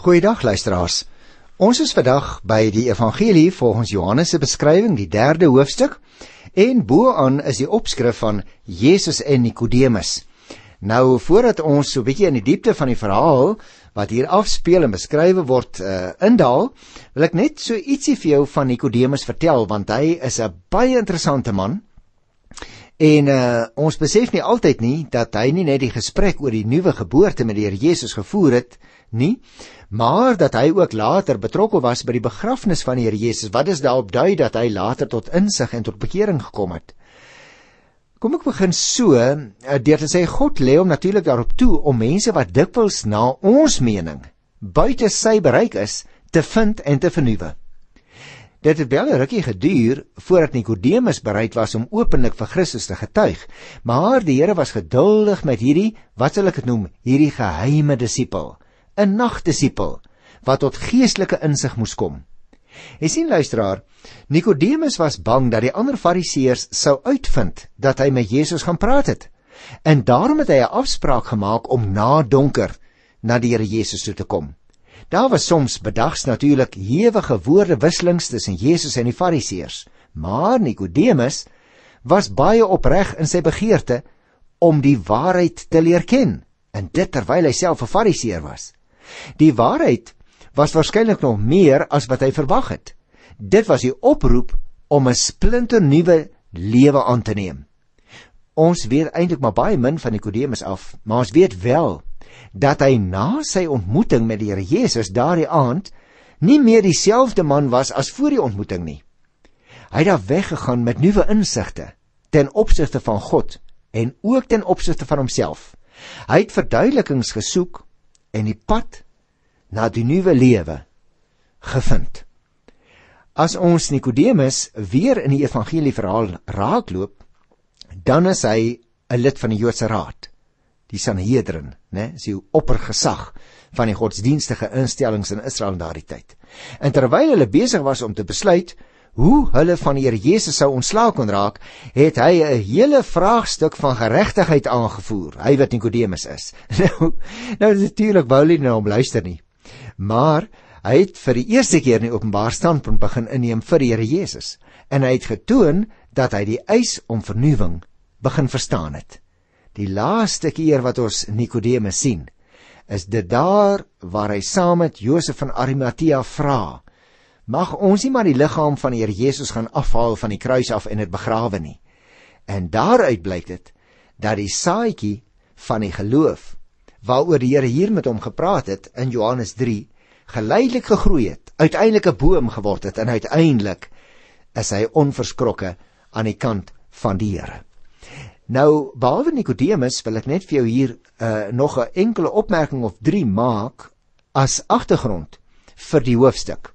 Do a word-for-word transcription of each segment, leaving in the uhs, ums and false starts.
Goeiedag luisteraars. Ons is vandag by die evangelie volgens Johannes se beskrywing, die derde hoofstuk, en boaan is die opskrif van Jesus en Nikodemus. Nou, voordat ons so 'n bietjie in die diepte van die verhaal wat hier afspeel en beskrywe word uh, indaal, wil ek net so ietsie vir jou van Nikodemus vertel, want hy is 'n baie interessante man. En uh, ons besef nie altyd nie dat hy nie net die gesprek oor die nuwe geboorte met die Here Jesus gevoer het nie, maar dat hy ook later betrokke was by die begrafnis van die Here Jesus, wat is daarop dui dat hy later tot insig en tot bekering gekom het. Kom ek begin so, deur te sê, God lê hom natuurlik daarop toe om mense wat dikwels na ons mening buite sy bereik is, te vind en te vernuwe. Dit het wel 'n rukkie geduur voordat Nikodemus bereid was om openlik vir Christus te getuig, maar die Here was geduldig met hierdie, wat sal ek dit noem, hierdie geheime disipel, 'n nagdisipel, wat tot geestelike insig moes kom. Jy sien luisteraar, Nikodemus was bang dat die ander fariseërs sou uitvind dat hy met Jesus gaan praat het, en daarom het hy 'n afspraak gemaak om na donker na die Here Jesus toe te kom. Daar was soms bedags natuurlik hewige woordewisselings tussen Jesus en die fariseërs, maar Nikodemus was baie opreg in sy begeerte om die waarheid te leer ken, en dit terwyl hy self 'n fariseër was. Die waarheid was waarskynlik nog meer as wat hy verwag het. Dit was die oproep om 'n splinternuwe lewe aan te neem. Ons weet eintlik maar baie min van Nikodemus af, maar ons weet wel dat hy na sy ontmoeting met die Here Jesus daardie aand nie meer dieselfde man was as voor die ontmoeting nie. Hy het daar weggegaan met nuwe insigte ten opsigte van God en ook ten opsigte van homself. Hy het verduidelikings gesoek en die pad na die nuwe lewe gevind. As ons Nikodemus weer in die evangelie verhaal raakloop, dan is hy 'n lid van die Joodse Raad, die Sanhedrin, né, is die oppergesag van die godsdienstige instellings in Israel in daardie tyd. En terwyl hulle besig was om te besluit hoe hulle van die Here Jesus sou ontslae kon raak, het hy 'n hele vraagstuk van geregtigheid aangevoer, hy wat Nikodemus is. Nou, nou natuurlik wou hulle nie na hom luister nie, maar hy het vir die eerste keer in die openbaar standpunt begin inneem vir die Here Jesus, en hy het getoon dat hy die eis om vernuwing begin verstaan het. Die laaste keer wat ons Nikodemus sien, is dit daar waar hy saam met Josef van Arimatea vra, mag ons nie maar die liggaam van die Here Jesus gaan afhaal van die kruis af en dit begrawe nie. En daaruit blyk dit dat die saadjie van die geloof, waaroor die Here hier met hom gepraat het in Johannes drie, geleidelik gegroei het, uiteindelik 'n boom geword het, en uiteindelik is hy onverskrokke aan die kant van die Here. Nou, behalwe Nikodemus wil ek net vir jou hier uh, nog 'n enkele opmerking of drie maak as agtergrond vir die hoofstuk.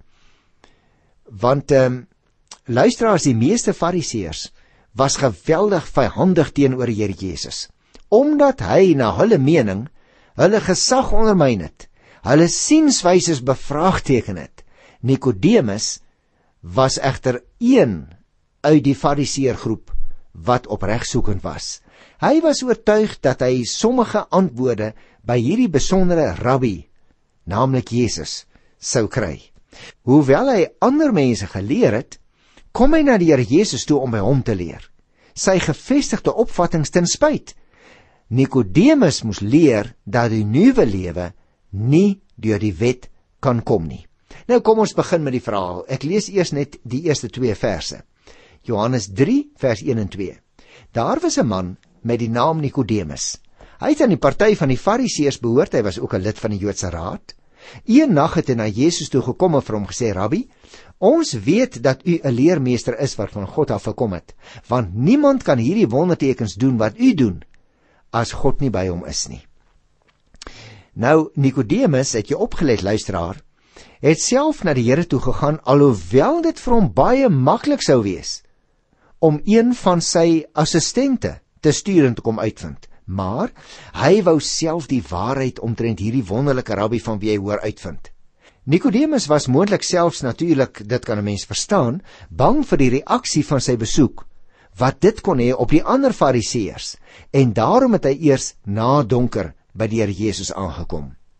Want um, luisteraars, die meeste fariseërs was geweldig vyhandig teenoor die Here Jesus, omdat hy na hulle mening hulle gesag ondermyn het, hulle sienswyses bevraagteken het. Nikodemus was egter een uit die fariseërgroep wat opreg-soekend was. Hy was oortuig dat hy sommige antwoorde by hierdie besondere rabbi, naamlik Jesus, sou kry. Hoewel hy ander mense geleer het, kom hy na die Here Jesus toe om by hom te leer, sy gevestigde opvattings ten spyt. Nikodemus moes leer dat die nuwe lewe nie deur die wet kan kom nie. Nou kom ons begin met die verhaal. Ek lees eers net die eerste twee verse. Johannes drie vers een en twee. Daar was 'n man met die naam Nikodemus. Hy het aan die party van die fariseërs behoort, hy was ook 'n lid van die Joodse Raad. Een nag het hy na Jesus toe gekom en vir hom gesê, Rabbi, ons weet dat u 'n leermeester is wat van God af gekom het, want niemand kan hierdie wondertekens doen wat u doen, as God nie by hom is nie. Nou, Nikodemus, het jy opgelet, luisteraar, het self na die Here toe gegaan, alhoewel dit vir hom baie maklik sou wees om een van sy assistente te stuur en te kom uitvind. Maar hy wou self die waarheid omtrent hierdie wonderlike rabbi van wie hy hoor uitvind. Nikodemus was moontlik selfs natuurlik, dit kan 'n mens verstaan, bang vir die reaksie van sy besoek, wat dit kon hê op die ander fariseërs, en daarom het hy eers na donker by die Here Jesus aangekom.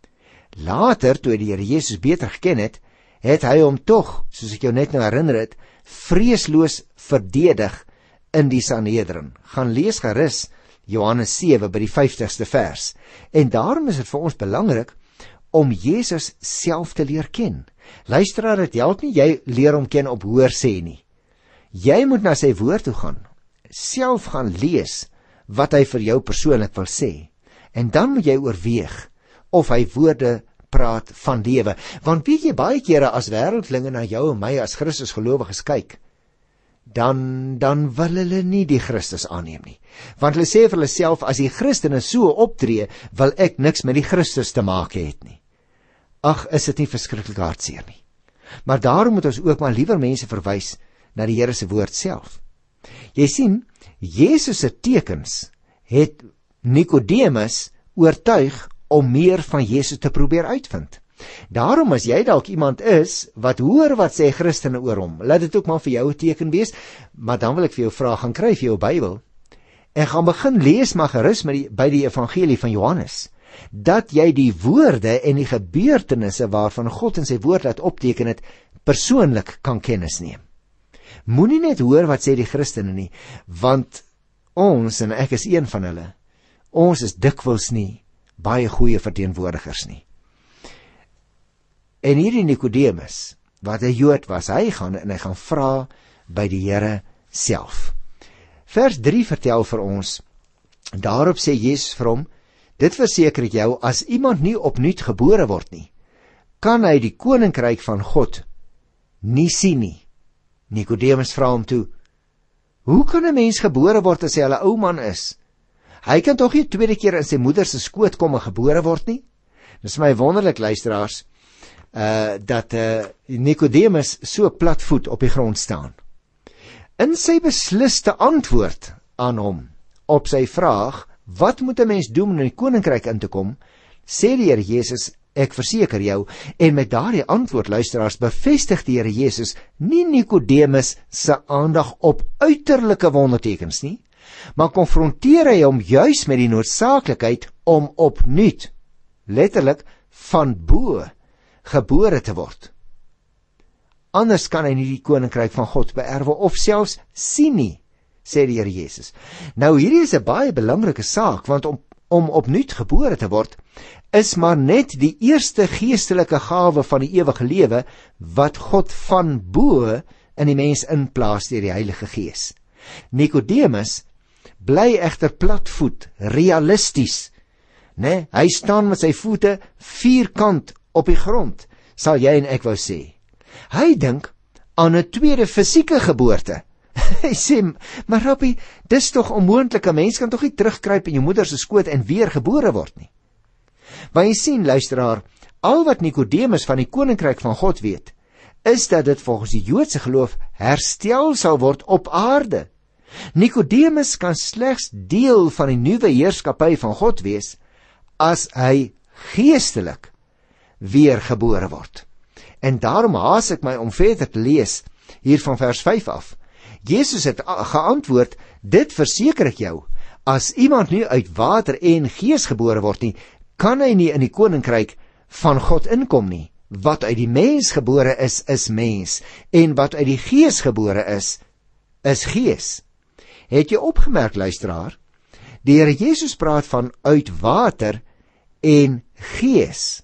Later, toe hy die Here Jesus beter geken het, het hy hom tog, soos ek jou net nou herinner het, vreesloos verdedig in die Sanhedrin. Gaan lees gerus Johannes sewe by die vyftigste vers. En daarom is dit vir ons belangrik om Jesus self te leer ken. Luisteraar, dit help nie jy leer hom ken op hoor sê nie. Jy moet na sy woord toe gaan, self gaan lees wat hy vir jou persoonlik wil sê. En dan moet jy oorweeg of hy woorde praat van lewe. Want weet jy, baie kere as wêreldlinge na jou en my as Christus gelowiges kyk, dan dan wil hulle nie die Christus aanneem nie. Want hulle sê vir hulle self, as die Christene so optree, wil ek niks met die Christus te maak het nie. Ag, is dit nie verskriklik hartseer nie. Maar daarom moet ons ook maar liewer mense verwys na die Here se woord self. Jy sien, Jesus se tekens het Nikodemus oortuig om meer van Jesus te probeer uitvind. Daarom as jy dalk iemand is wat hoor wat sê Christene oor hom, laat dit ook maar vir jou 'n teken wees, maar dan wil ek vir jou vra, gaan kry vir jou Bybel en gaan begin lees maar gerus met die, by die evangelie van Johannes, dat jy die woorde en die gebeurtenisse waarvan God in sy woord laat opteken het, persoonlik kan kennis neem. Moenie net hoor wat sê die Christene nie, want ons, en ek is een van hulle, ons is dikwels nie baie goeie verteenwoordigers nie. En hierdie Nikodemus, wat 'n Jood was, hy gaan en hy gaan vra by die Here self. Vers drie vertel vir ons, daarop sê Jesus vir hom, dit verseker ek jou, as iemand nie opnuut gebore word nie, kan hy die koninkryk van God nie sien nie. Nikodemus vra hom toe, hoe kan 'n mens gebore word as hy al 'n ou man is? Hy kan tog nie tweede keer in sy moeder se skoot kom en gebore word nie? Dis my wonderlik, luisteraars, uh, dat uh, Nikodemus so platvoet op die grond staan. In sy besliste antwoord aan hom op sy vraag, wat moet 'n mens doen om in die koninkryk in te kom, sê die Here Jesus, ek verseker jou, en met daardie antwoord, luisteraars, bevestig die Here Jesus nie Nikodemus se aandag op uiterlike wondertekens nie, maar konfronteer hy hom juis met die noodsaaklikheid om opnuut, letterlik van bo, gebore te word. Anders kan hy nie die koninkryk van God beerwe of selfs sien nie, sê die Here Jesus. Nou hierdie is 'n baie belangrike saak, want om, om opnuut gebore te word, is maar net die eerste geestelike gawe van die ewige lewe, wat God van bo in die mens inplaas deur die Heilige Gees. Nikodemus bly egter platvoet, realisties, né? Hy staan met sy voete vierkant op die grond, sal jy en ek wou sê. Hy dink aan 'n tweede fisieke geboorte. Hy sê, maar Rabbi, dis tog onmoontlik, 'n mens kan tog nie terugkruip in jou moeder se skoot en weer gebore word nie. Maar jy sien, luisteraar, al wat Nikodemus van die koninkryk van God weet, is dat dit volgens die Joodse geloof herstel sal word op aarde. Nikodemus kan slegs deel van die nuwe heerskappy van God wees, as hy geestelik weer gebore word. En daarom haas ek my om verder te lees, hier van vers vyf af. Jesus het geantwoord, dit verseker ek jou, as iemand nie uit water en gees gebore word nie, kan hy nie in die koninkryk van God inkom nie. Wat uit die mens gebore is, is mens, en wat uit die gees gebore is, is gees. Het jy opgemerk, luisteraar, die Here Jesus praat van uit water en gees.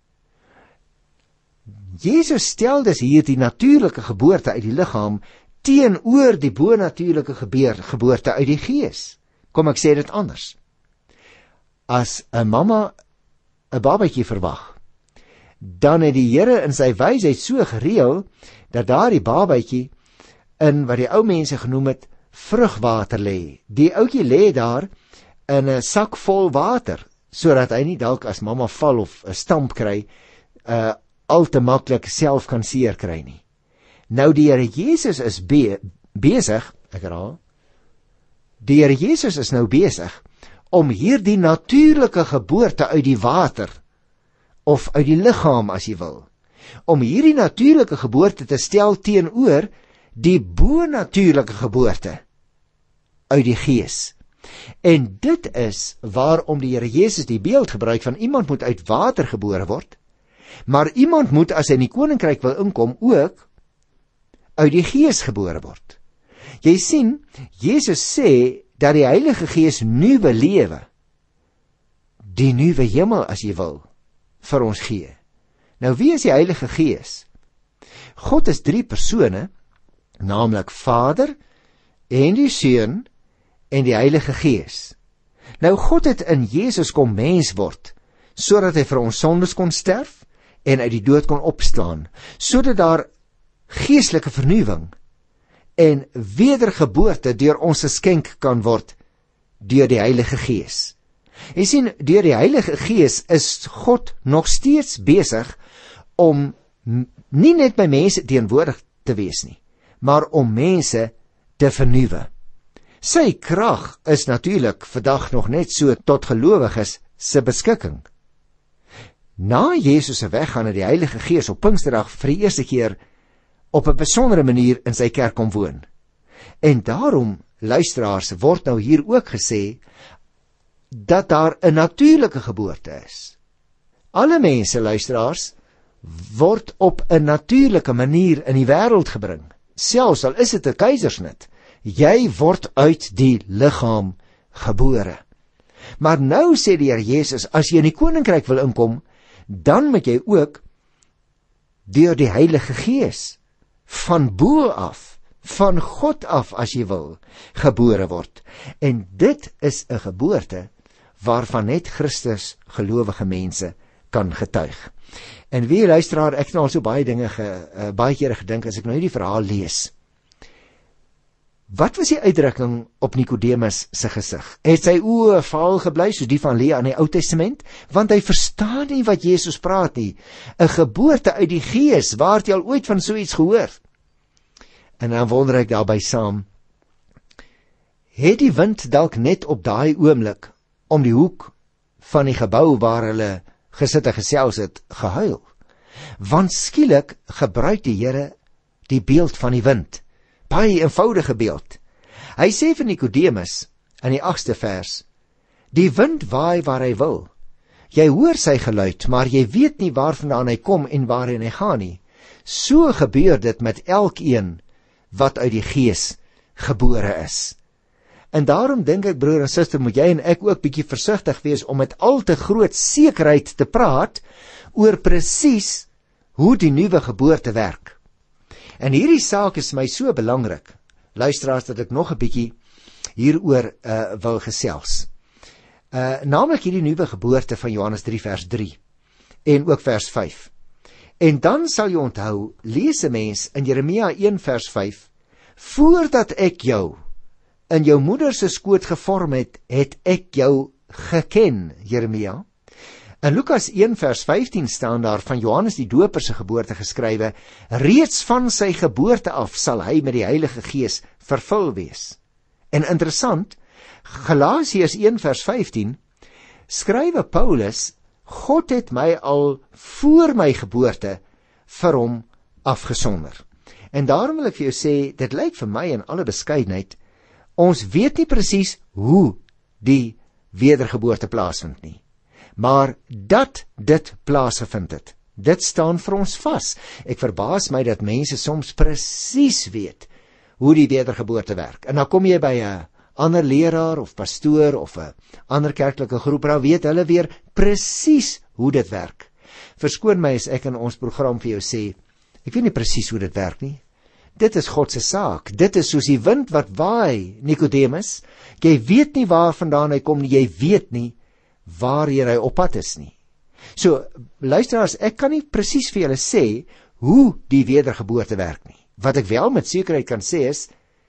Jesus stel dus hier die natuurlike geboorte uit die liggaam teenoor die bonatuurlike geboorte uit die gees. Kom ek sê dit anders. As 'n mamma 'n babatjie verwag, dan het die Here in sy wysheid so gereël dat daardie babatjie in wat die ou mense genoem het vrugwater lê. Die ouetjie lê daar in 'n sak vol water, sodat hy nie dalk as mamma val of 'n stamp kry, uh, al te maklik self kan seer kry nie. Nou die Here Jesus is be besig, ek herhaal, die Here Jesus is nou besig om hierdie natuurlike geboorte uit die water, of uit die liggaam as jy wil, om hierdie natuurlike geboorte te stel teenoor die bonatuurlike geboorte uit die gees. En dit is waarom die Here Jesus die beeld gebruik van iemand moet uit water gebore word, maar iemand moet, as hy in die koninkryk wil inkom, ook uit die Gees gebore word. Jy sien, Jesus sê dat die Heilige Gees nuwe lewe, die nuwe hemel as jy wil, vir ons gee. Nou wie is die Heilige Gees? God is drie persone, naamlik Vader en die Seun en die Heilige Gees. Nou God het in Jesus kom mens word, sodat hy vir ons sondes kon sterf en uit die dood kon opstaan, sodat daar geestelike vernuwing en wedergeboorte deur ons geskenk kan word deur die Heilige Gees. Jy sien, deur die Heilige Gees is God nog steeds besig om nie net by mense teenwoordig te wees nie, maar om mense te vernuwe. Sy krag is natuurlik vandag nog net so tot gelowiges se beskikking. Na Jesus se weggaan het die Heilige Gees op Pinksterdag vir die eerste keer op 'n besondere manier in sy kerk kom woon. En daarom, luisteraars, word nou hier ook gesê dat daar 'n natuurlike geboorte is. Alle mense, luisteraars, word op 'n natuurlike manier in die wêreld gebring. Selfs al is dit 'n keisersnit, jy word uit die liggaam gebore. Maar nou sê die Here Jesus, as jy in die koninkryk wil inkom, dan moet jy ook deur die Heilige Gees van bo af, van God af as jy wil, gebore word. En dit is 'n geboorte waarvan net Christus gelowige mense kan getuig. En wie luisteraar, ek het nou al so baie dinge ge, uh, baie kere gedink as ek nou die verhaal lees. Wat was die uitdrukking op Nikodemus se gesig? Het sy oë vaal gebly soos die van Lia in die Ou Testament? Want hy verstaan nie wat Jesus praat nie. 'n Geboorte uit die Gees, waar het jy al ooit van so iets gehoor? En dan wonder ek daarby saam, het die wind dalk net op daai oomblik om die hoek van die gebou waar hulle gesit en gesels het, gehuil? Want skielik gebruik die Here die beeld van die wind. Baie eenvoudige beeld. Hy sê vir Nikodemus in die agste vers, die wind waai waar hy wil. Jy hoor sy geluid, maar jy weet nie waarvandaan hy kom en waarheen hy gaan nie. So gebeur dit met elkeen wat uit die Gees gebore is. En daarom dink ek, broer en suster, moet jy en ek ook bietjie versigtig wees om met al te groot sekerheid te praat oor presies hoe die nuwe geboorte werk. En hierdie saak is my so belangrik, luisteraars, dat ek nog 'n bietjie hieroor uh, wil gesels. Uh, naamlik hierdie nuwe geboorte van Johannes drie vers drie en ook vers vyf. En dan sal jy onthou, lees 'n mens in Jeremia een vers vyf, voordat ek jou in jou moeder se skoot gevorm het, het ek jou geken, Jeremia. In Lukas een vers vyftien staan daar van Johannes die Doper se geboorte geskrywe, reeds van sy geboorte af sal hy met die Heilige Gees vervul wees. En interessant, Galasiërs een vers vyftien, skrywe Paulus, God het my al voor my geboorte vir hom afgesonder. En daarom wil ek vir jou sê, dit lyk vir my in alle beskeidenheid, ons weet nie presies hoe die wedergeboorte plaasvind nie. Maar dat dit plaasgevind het, dit staan vir ons vas. Ek verbaas my dat mense soms presies weet hoe die wedergeboorte werk. En dan kom jy by 'n ander leraar of pastoor of 'n ander kerklike groep, dan weet hulle weer presies hoe dit werk. Verskoon my as ek in ons program vir jou sê, ek weet nie presies hoe dit werk nie. Dit is God se saak. Dit is soos die wind wat waai, Nikodemus. Jy weet nie waarvandaan hy kom nie, jy weet nie waarheen hy op pad is nie. So, luisteraars, ek kan nie presies vir julle sê hoe die wedergeboorte werk nie. Wat ek wel met sekerheid kan sê is,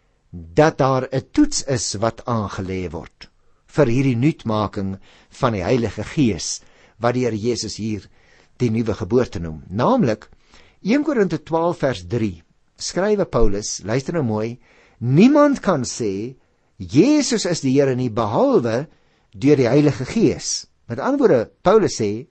dat daar 'n toets is wat aangelê word vir hierdie nuutmaking van die Heilige Gees, wat die Here Jesus hier die nuwe geboorte noem. Naamlik, een Korinte twaalf vers drie, skrywe Paulus, luister nou mooi, niemand kan sê, Jesus is die Here nie, behalwe deur die Heilige Gees. Met ander woorde, Paulus sê,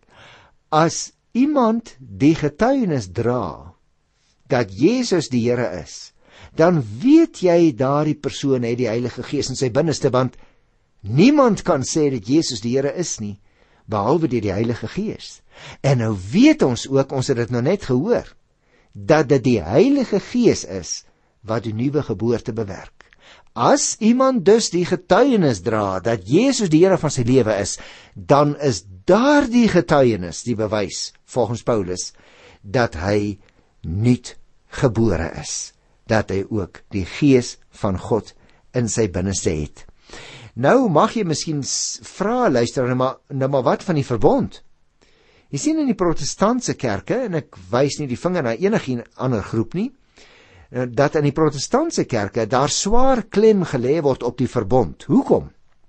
as iemand die getuienis dra, dat Jesus die Here is, dan weet jy daardie persoon het die Heilige Gees in sy binneste, want Niemand kan sê dat Jesus die Here is nie, behalwe deur die Heilige Gees. En nou weet ons ook, ons het dit nou net gehoor, dat dit die Heilige Gees is wat die nuwe geboorte bewerk. As iemand dus die getuienis dra dat Jesus die Here van sy lewe is, dan is daardie getuienis die bewys, volgens Paulus, dat hy nuut gebore is, dat hy ook die Gees van God in sy binneste het. Nou mag jy miskien vra, luister, nou maar, nou maar wat van die verbond? Jy sien in die protestantse kerke, en ek wys nie die vinger na enige ander groep nie, dat in die protestantse kerke daar swaar klem gelê word op die verbond. Hoekom?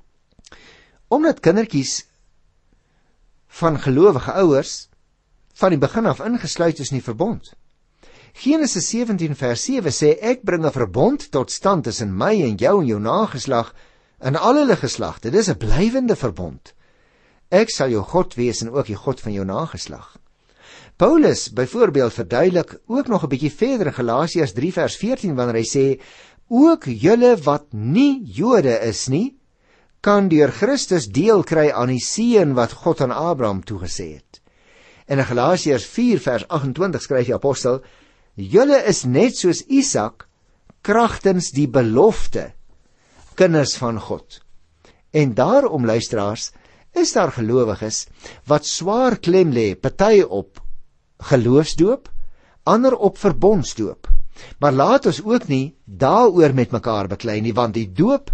Omdat kindertjies van gelowige ouers van die begin af ingesluit is in die verbond. Genesis sewentien vers sewe sê, ek bring 'n verbond tot stand tussen my en jou en jou nageslag in al hulle geslagte. Dit is 'n blywende verbond. Ek sal jou God wees en ook die God van jou nageslag. Paulus byvoorbeeld verduidelik ook nog 'n bietjie verder in Galasiërs drie vers veertien wanneer hy sê, ook julle wat nie Jode is nie, kan deur Christus deel kry aan die seën wat God aan Abraham toegesê het. En in Galasiërs vier vers agt en twintig skryf die apostel, julle is net soos Isak kragtens die belofte kinders van God. En daarom, luisteraars, is daar gelowiges wat swaar klem lê, party op geloofsdoop, ander op verbondsdoop. Maar laat ons ook nie daaroor met mekaar beklei nie, want die doop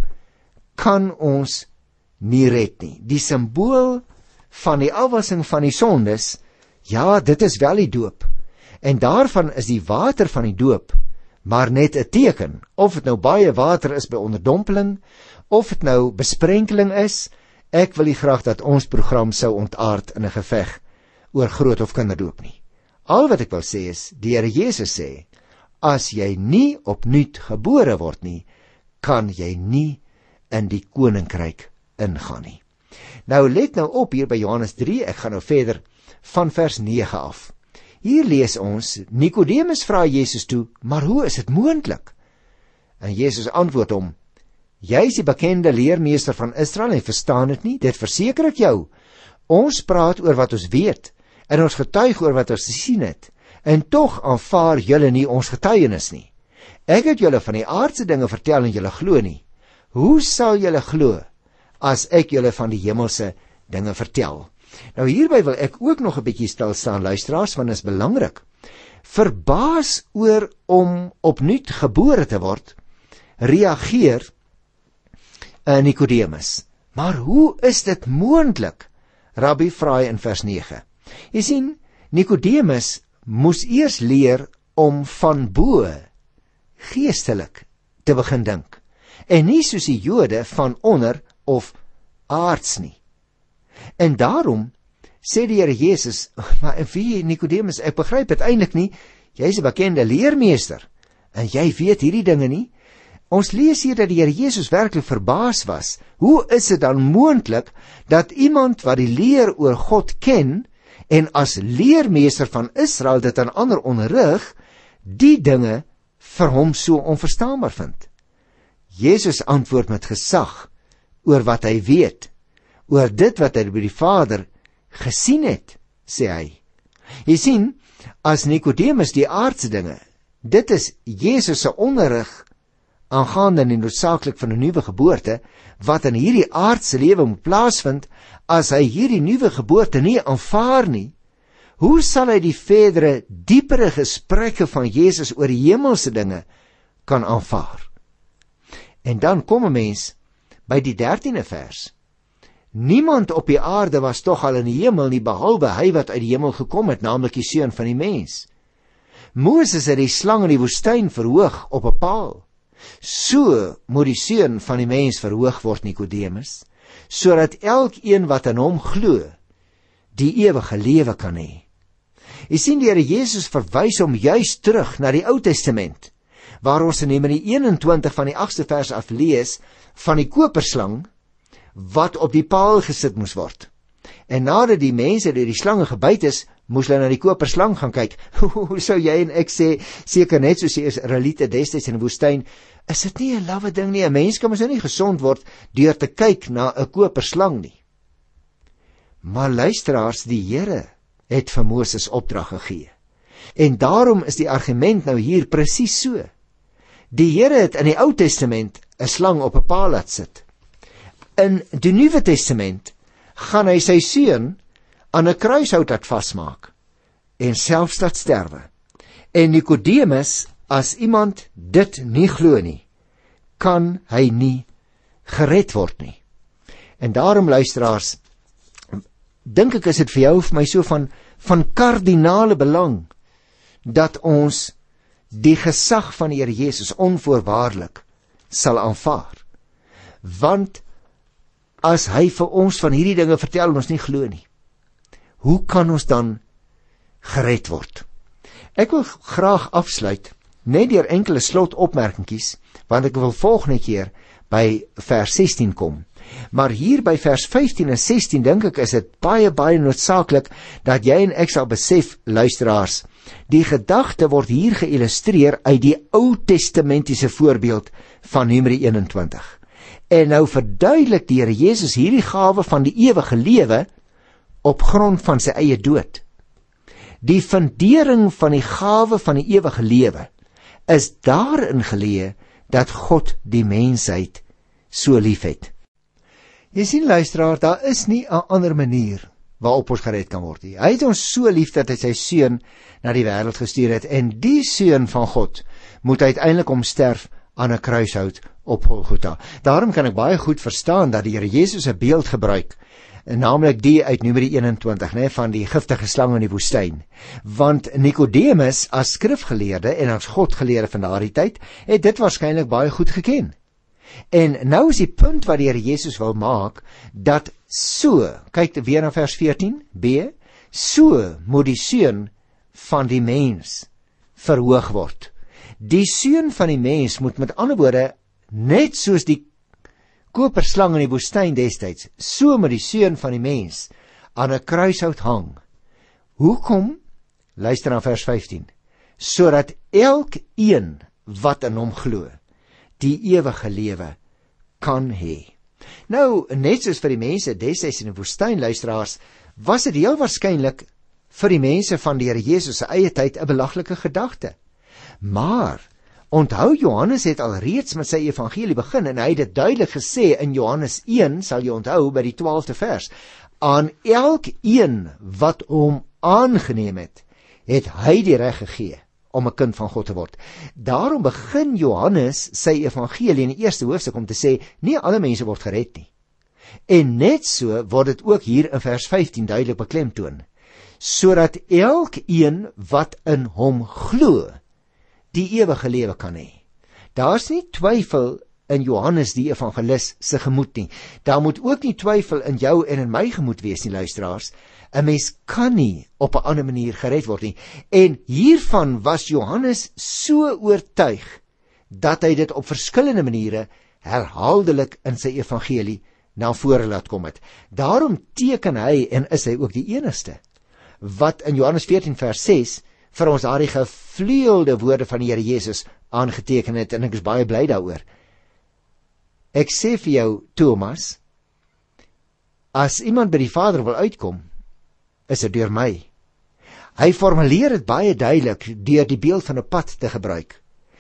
kan ons nie red nie. Die simbool van die afwassing van die sondes, ja, dit is wel die doop. En daarvan is die water van die doop maar net 'n teken, of dit nou baie water is by onderdompeling, of dit nou besprenkeling is. Ek wil nie graag dat ons program sou ontaard in 'n geveg oor groot of kinderdoop nie. Al wat ek wil sê is, die Here Jesus sê, as jy nie opnuut gebore word nie, kan jy nie in die koninkryk ingaan nie. Nou let nou op hier by Johannes drie, ek gaan nou verder van vers nege af. Hier lees ons, Nikodemus vra Jesus toe, maar hoe is dit moontlik? En Jesus antwoord hom, jy is die bekende leermeester van Israel en verstaan dit nie, dit verseker ek jou. Ons praat oor wat ons weet, en ons getuig oor wat ons gesien het, en tog aanvaar julle nie ons getuienis nie. Ek het julle van die aardse dinge vertel en julle glo nie. Hoe sal julle glo, as ek julle van die hemelse dinge vertel? Nou hierby wil ek ook nog 'n bietjie stil staan, luisteraars, want dit is belangrik. Verbaas oor om opnuut gebore te word, reageer uh, Nikodemus. Maar hoe is dit moontlik? Rabbi vra hy in vers nege. Jy sien, Nikodemus moes eers leer om van bo geestelik te begin dink, en nie soos die Jode van onder of aards nie. En daarom sê die Here Jesus, maar wie Nikodemus, ek begryp dit eintlik nie, jy is 'n bekende leermeester, en jy weet hierdie dinge nie. Ons lees hier dat die Here Jesus werklik verbaas was. Hoe is dit dan moontlik dat iemand wat die leer oor God ken, en as leermeester van Israel dit aan ander onderrig, die dinge vir hom so onverstaanbaar vind? Jesus antwoord met gesag oor wat hy weet, oor dit wat hy by die Vader gesien het, sê hy. Jy sien, as Nikodemus die aardse dinge, dit is Jesus se onderrig aangaande die noodsaaklik van 'n nuwe geboorte, wat in hierdie aardse lewe moet plaasvind, as hy hierdie nuwe geboorte nie aanvaar nie, hoe sal hy die verdere, diepere gesprekke van Jesus oor die hemelse dinge kan aanvaar? En dan kom 'n mens by die dertiende vers. Niemand op die aarde was tog al in die hemel nie, behalwe hy wat uit die hemel gekom het, naamlik die Seun van die mens. Moses het die slang in die woestyn verhoog op 'n paal. So moet die Seun van die mens verhoog word, Nikodemus, sodat elkeen wat aan hom glo, die ewige lewe kan hê. Jy sien, die Here Jesus verwys hom juis terug na die Ou Testament, waar ons in Numeri eenentwintig van die agste vers af lees van die koperslang wat op die paal gesit moes word. En nadat die mense deur die slange gebyt is, moes hulle na die koperslang gaan kyk. Hoe sou jy en ek sê, seker net soos die Israeliete destyds in die woestyn, is dit nie 'n lawwe ding nie, 'n mens kan mos nou nie gesond word deur te kyk na 'n koperslang nie. Maar luisteraars, die Here het vir Moses opdrag gegee. En daarom is die argument nou hier presies so. Die Here het in die Ou Testament 'n slang op 'n paal laat sit. In die Nuwe Testament gaan hy sy seun aan 'n kruishout laat vasmaak en selfs laat sterwe. En Nikodemus, as iemand dit nie glo nie, kan hy nie gered word nie. En daarom, luisteraars, dink ek is dit vir jou of my so van, van kardinale belang, dat ons die gesag van die Here Jesus onvoorwaardelik sal aanvaar. Want as hy vir ons van hierdie dinge vertel en ons nie glo nie, hoe kan ons dan gered word? Ek wil graag afsluit net deur enkele slotopmerkingies, want ek wil volgende keer by vers sestien kom. Maar hier by vers vyftien en sestien dink ek is dit baie baie noodsaaklik dat jy en ek sal besef, luisteraars, die gedagte word hier geïllustreer uit die Ou Testamentiese voorbeeld van Numeri eenentwintig. En nou verduidelik die Here Jesus hierdie gawe van die ewige lewe op grond van sy eie dood. Die fundering van die gawe van die ewige lewe is daarin geleë dat God die mensheid so liefhet. Jy sien, luisteraar, daar is nie 'n ander manier waarop ons gered kan word nie. Hy het ons so lief dat hy sy seun na die wêreld gestuur het, en die seun van God moet uiteindelik omsterf aan 'n kruishout op Golgotha. Daarom kan ek baie goed verstaan dat die Here Jesus 'n beeld gebruik, naamlik die uit Numeri eenentwintig, né, van die giftige slang in die woestyn. Want Nikodemus, as skrifgeleerde en as Godgeleerde van daardie tyd, het dit waarskynlik baie goed geken. En nou is die punt wat die Here Jesus wil maak, dat so, kyk weer na vers veertien b, so moet die seun van die mens verhoog word. Die seun van die mens moet met ander woorde, net soos die koperslang in die woestyn destyds, so moet die seun van die mens aan 'n kruishout hang. Hoekom? Luister na vers vyftien. Sodat elkeen wat in hom glo, die ewige lewe kan hê. Nou, net soos vir die mense destyds in die woestyn, luisteraars, was dit heel waarskynlik vir die mense van die Here Jesus se eie tyd 'n belaglike gedagte. Maar onthou, Johannes het al reeds met sy evangelie begin, en hy het dit duidelik gesê in Johannes een, sal jy onthou, by die twaalfde vers, aan elkeen wat hom aangeneem het, het hy die reg gegee om 'n kind van God te word. Daarom begin Johannes sy evangelie in die eerste hoofstuk om te sê, nie alle mense word gered nie. En net so word dit ook hier in vers vyftien duidelik beklemtoon, sodat elkeen wat in hom glo, die ewige lewe kan hê. Daar's nie twyfel in Johannes die evangelis se gemoed nie. Daar moet ook nie twyfel in jou en in my gemoed wees nie, luisteraars. 'n Mens kan nie op 'n ander manier gered word nie. En hiervan was Johannes so oortuig dat hy dit op verskillende maniere herhaaldelik in sy evangelie na vore laat kom het. Daarom teken hy, en is hy ook die enigste, wat in Johannes veertien vers ses vir ons daardie gevleelde woorde van die Here Jesus aangeteken het, en ek is baie bly daaroor. Ek sê vir jou, Thomas, as iemand by die Vader wil uitkom, is dit deur my. Hy formuleer dit baie duidelik deur die beeld van 'n pad te gebruik.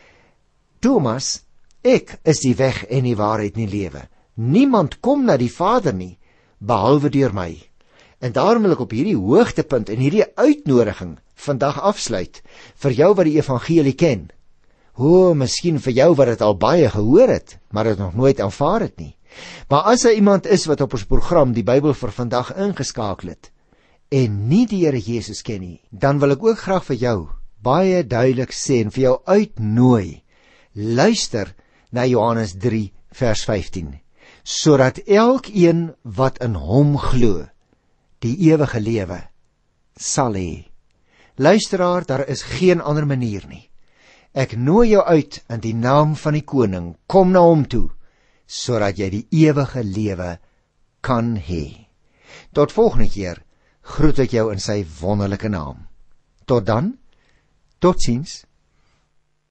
Thomas, ek is die weg en die waarheid en die lewe. Niemand kom na die Vader nie, behalwe deur my. En daarom wil ek op hierdie hoogtepunt en hierdie uitnodiging vandag afsluit, vir jou wat die evangelie ken. O, miskien vir jou wat dit al baie gehoor het, maar dit nog nooit aanvaar het nie. Maar as daar iemand is wat op ons program die Bybel vir vandag ingeskakel het, en nie die Here Jesus ken nie, dan wil ek ook graag vir jou baie duidelik sê en vir jou uitnooi, luister na Johannes drie vers vyftien, sodat elkeen wat in hom glo, die ewige lewe sal hê. Luisteraar, daar is geen ander manier nie. Ek nooi jou uit in die naam van die koning, kom na hom toe, sodat jy die ewige lewe kan hê. Tot volgende keer, groet ek jou in sy wonderlike naam. Tot dan, totsiens.